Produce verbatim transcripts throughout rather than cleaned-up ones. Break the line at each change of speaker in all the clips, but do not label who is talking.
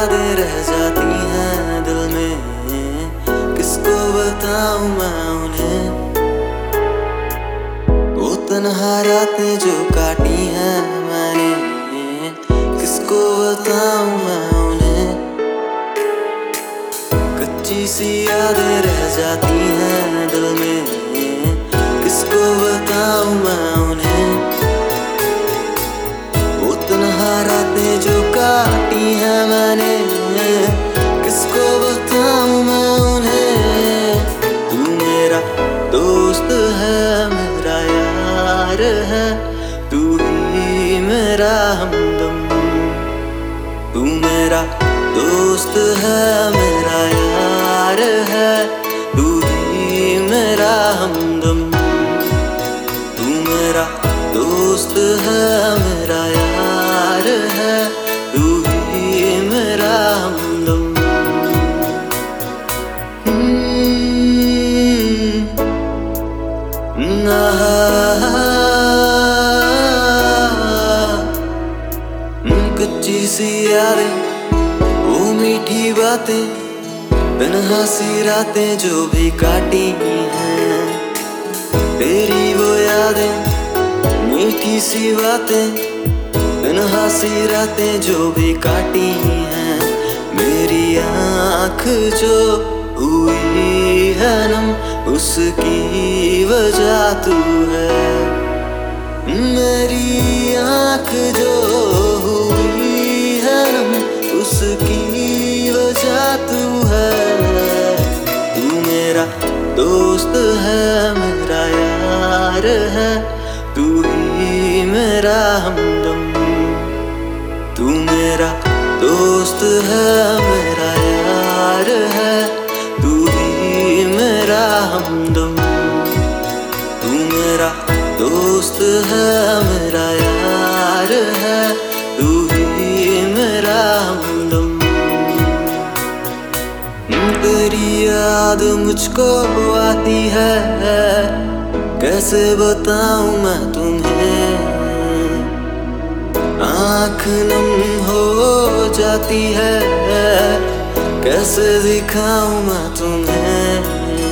यादें रह जाती हैं दिल में, किसको बताऊं मैं उन्हें। वो तन्हा रातें जो काटी हैं मैंने, किसको बताऊं मैं उन्हें। कच्ची सी यादें रह जाती हैं दिल में, किसको बताऊं मैं उन्हें। वो तन्हा रातें जो काटी हैं मैंने, किसको बताऊं मैं उन्हें। तू मेरा दोस्त है, मेरा यार है, तू ही मेरा हमदम। तू मेरा दोस्त है, मेरा यार है, तू ही मेरा हमदम। तू मेरा दोस्त है, मेरा यार है, तू ही मेरा हमदम। कच्ची सी यादें, वो मीठी बातें, तन्हा सी रातें जो भी काटी हैं। तेरी वो यादें, मीठी सी बातें, तन्हा सी रातें जो भी काटी हैं। मेरी आँख जो हुई है नम, उसकी वजह तू है। मेरी आँख जो हुई है नम, उसकी वजह तू है। तू मेरा दोस्त है, मेरा यार है, तू ही मेरा हमदम। तू मेरा दोस्त है, मेरा यार है, तू ही मेरा हमदम। तू मेरा दोस्त है, मेरा यार है, तू ही मेरा हमदम। तेरी याद मुझको आती है, कैसे बताऊं मैं तुम्हें। आँख नम हो जाती है, कैसे दिखाऊं मैं तुम्हें।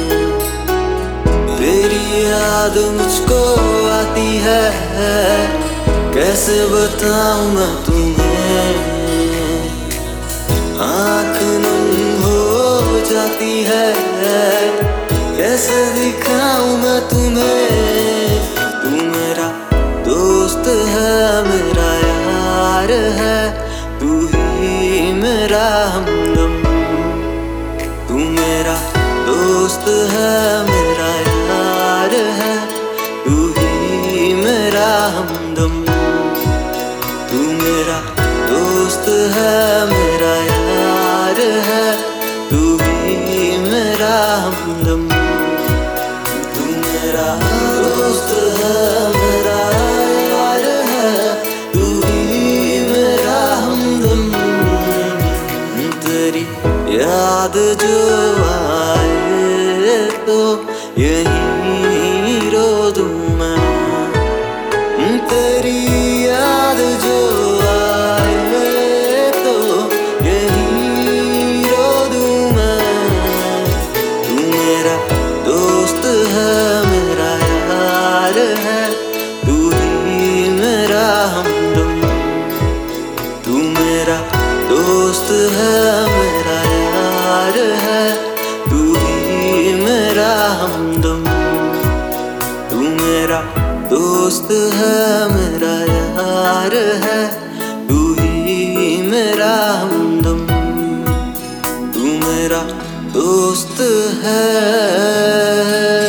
तेरी याद मुझको आती है, कैसे बताऊं मैं तुम्हें। आँख नम हो जाती है, कैसे दिखाऊं मैं तुम्हें। तू मेरा दोस्त है, मेरा यार है, तू ही मेरा हमदम। तू मेरा दोस्त है, मेरा यार है, तू ही मेरा हमदम। तू मेरा दोस्त है, मेरा यार है, तू ही मेरा हमदम। तू मेरा दोस्त है, मेरा यार है, तू ही मेरा हमदम। तेरी याद जो आए तो यहीं रो दूं मैं। तेरी याद जो आए तो यहीं रो दूं मैं। तू मेरा दोस्त है, मेरा यार है, तू ही मेरा हमदम। तू मेरा दोस्त है, मेरा यार है, तू ही मेरा हमदम। तू मेरा दोस्त है, मेरा यार है, तू ही मेरा हमदम। तू मेरा दोस्त है।